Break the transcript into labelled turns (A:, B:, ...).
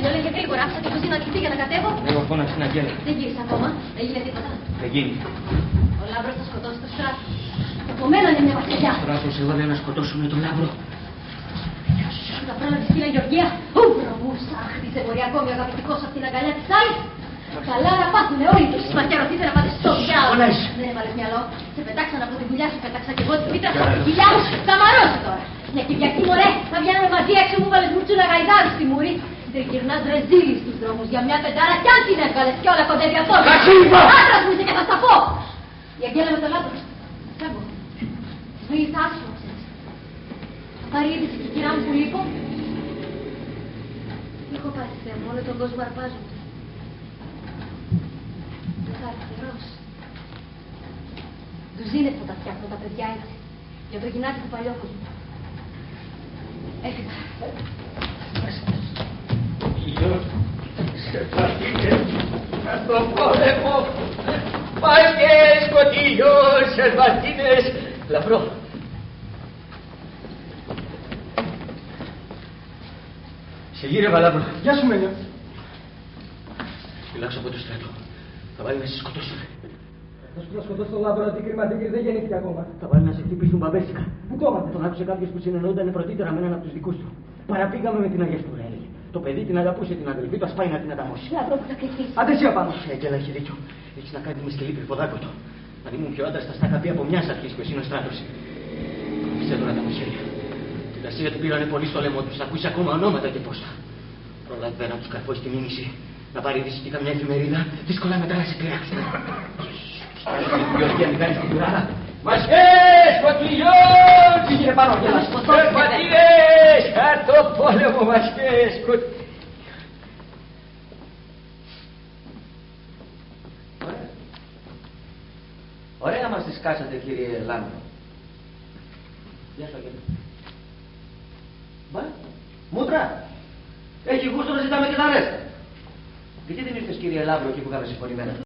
A: Αγγέλα, είναι γρήγορα. Άφησα την κουζίνα ανοιχτή για να κατέβω.
B: Εγώ φώναξα την Αγγέλα.
A: Δεν γύρισε ακόμα. Δεν γίνεται τίποτα.
B: Δεν γίνει.
A: Ο Λάμπρος θα σκοτώσει το Στράτο. Επομένως είναι μια βασιλιά.
B: Στράτος, εγώ δεν να σκοτώσουμε τον Λάμπρο.
A: Θα πρόλαβες φίλα Γεωργία. Ου, προβούσα. Χτίσε μπορεί ακόμη ο αγαπητικός από την αγκαλιά της άλλης. Καλά να πάθουνε όλοι τους. Μαχαιρωθείτε να πάτε στο διάλογο. Δεν έβαλες μυαλό. Σε πετάξαν από τη δουλειά σου, πετάξα και εγώ τη μήτρα σου από τη κοιλιά μου. Θα μαρώσει τώρα. Μια Κυριακή μωρέ, θα βγαίνουμε μαζί έξω μου βάλες μουρτσούνα γαϊδάρι στη μουρή. Τριγυρνάς ρεζίλη στους δρόμους για μια πεντάρα κι αν την έβγαλες κι όλα κοντεύει αυτό. Άντρας μου είσαι και θα στα πω. Η Αγγέλα με το Λάμπρο. Φεύγω. Σβήνει τα άσχημα, ξέρεις. Θα πάρει είδηση και η κυρά μου που λείπω. Έχω πάθει Θεέ μου, όλο τον κόσμο αρπάζονται. Δεν θα έρθει καιρός. Ντουζίνες που τα φτιάχνω τα παιδιά έτσι. Για το γυνάτι του παλιόκοσμου. Έφυγα.
C: στον πόλεμο, μάγκες, κοτήλιος, σερβαντίνες, λαμπρό. Σε γύρευα, λαμπρό.
D: Γεια σου, Μένιο.
C: Φυλάξω από το στρατό. Θα βάλει να σε σκοτώσουν.
D: Θα σου να σκοτώσω το Λάμπρο, αντίκριμα, δεν γεννήθηκε ακόμα.
C: Θα βάλει να σε χτυπήσουν μπαμπέσικα.
D: Πού το έμαθε?
C: Τον άκουσε κάποιος που συνεννοούνταν πρωτήτερα με έναν από τους δικούς του. Παραπήγαμε με την Αγιαστούρα, έλεγε. Το παιδί την αγαπούσε την αδελφή του, ας πάει να την ανταμώσει.
A: Λαμπρό που θα κρυφτείς.
D: Άντε εσύ απάνω.
C: Αγγέλα, έχει δίκιο. Έχεις να κάνεις με σκυλί κρυφοδάκοτο. Αν ήμουν πιο άντρας, θα στα είχα πει από μιας αρχής ποιος είναι ο Στράτος. Κόψε τώρα τα μουσέρια. Την τασία του πήρανε πολύ στο λαιμό τους. Ακούσει ακόμα ονόματα και πόσα. Προλάβει να τους καρφώσει τη μήνυση. Να πάρει είδηση και καμιά εφημερίδα. Δύσκολα μετά να σε πειράξει. Γεωργία, μην κάνεις την κουράδα. Μασχές, κοτήλιος!
D: Πήγαινε πάνω, γελάς.
C: Πατήρες, κάτω πόλεμο, μασχές,
B: Ωραία μας τις κάσατε, κύριε Λάμπρο. Γεια σου, Αγγέλα. Μπα, μούτρα. Έχει γούστο να ζητάμε και τα ρέστα. Γιατί δεν ήρθες, κύριε Λάμπρο, εκεί που είχαμε συμφωνημένα?